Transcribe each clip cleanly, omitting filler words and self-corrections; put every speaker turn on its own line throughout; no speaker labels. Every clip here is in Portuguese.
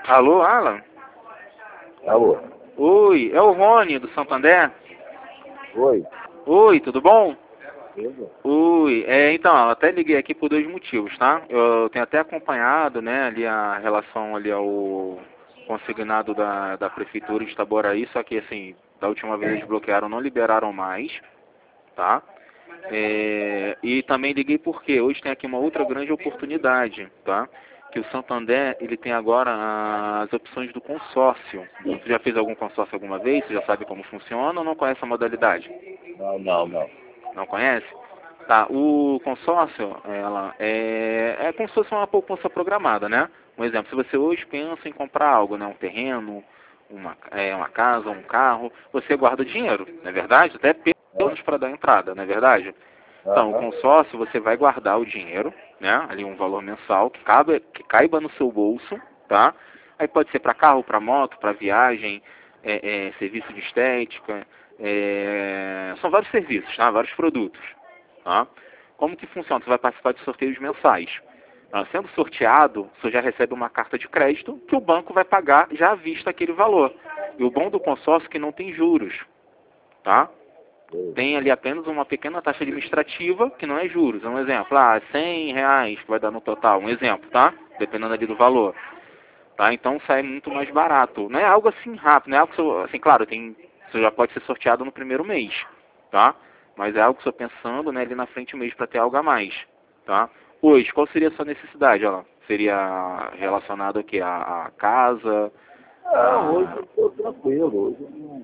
Alô, Alan?
Alô?
Oi, é o Rony do Santander?
Oi?
Oi, tudo bom?
Tudo?
Oi, então, eu até liguei aqui por dois motivos, tá? Eu tenho até acompanhado, né, ali a relação ali ao consignado da Prefeitura de Itaboraí, só que assim, da última vez eles bloquearam, não liberaram mais, tá? E também liguei porque hoje tem aqui uma outra grande oportunidade, tá? Que o Santander, ele tem agora as opções do consórcio. Você já fez algum consórcio alguma vez? Você já sabe como funciona ou não conhece a modalidade?
Não.
Não conhece? Tá, o consórcio, ela é como se fosse uma poupança programada, né? Um exemplo, se você hoje pensa em comprar algo, né? Um terreno, uma casa, um carro, você guarda dinheiro, não é verdade? Até pelo menos para dar entrada, não é verdade? Então, o
Aham.
consórcio, você vai guardar o dinheiro, né? Ali um valor mensal que caiba no seu bolso, tá? Aí pode ser para carro, para moto, para viagem, serviço de estética, são vários serviços, tá? Vários produtos, tá? Como que funciona? Você vai participar de sorteios mensais. Sendo sorteado, você já recebe uma carta de crédito que o banco vai pagar já à vista aquele valor. E o bom do consórcio é que não tem juros, tá? Tem ali apenas uma pequena taxa administrativa, que não é juros. É um exemplo, R$ 100 que vai dar no total, um exemplo, tá? Dependendo ali do valor. Tá? Então sai muito mais barato. Não é algo assim rápido, não é algo que, assim, claro, você já pode ser sorteado no primeiro mês, tá? Mas é algo que eu estou pensando, né, ali na frente do mês para ter algo a mais, tá? Hoje, qual seria a sua necessidade, ela? Seria relacionado aqui à casa?
Não, hoje eu estou tranquilo. Hoje eu não.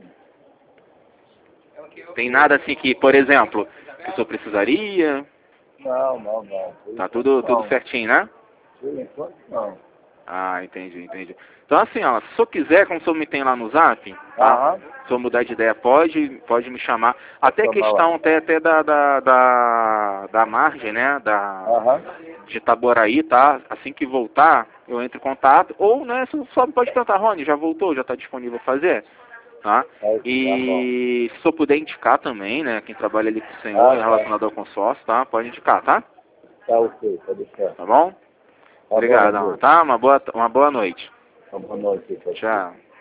Tem nada assim que, por exemplo, que o senhor precisaria?
Não. Por
Tá
enquanto
tudo
não.
certinho, né?
Por enquanto não.
Ah, entendi. Então assim, ó, se o senhor quiser, como o senhor me tem lá no Zap, tá?
Aham.
Se o senhor mudar de ideia, pode me chamar.
Vou
Até
chamar lá.
questão até da margem, né?
Aham.
De Itaboraí, tá? Assim que voltar, eu entro em contato. Ou, né, você só pode perguntar, Rony, já voltou? Já está disponível a fazer? Tá?
Tá bom.
E se o senhor puder indicar também, né? Quem trabalha ali com o senhor
Tá.
relacionado ao consórcio, tá? Pode indicar, tá?
Tá ok, pode deixar.
Tá bom?
Tá bom,
Obrigado,
amor.
tá? Uma boa noite.
Uma boa noite. Tchau.
Tchau.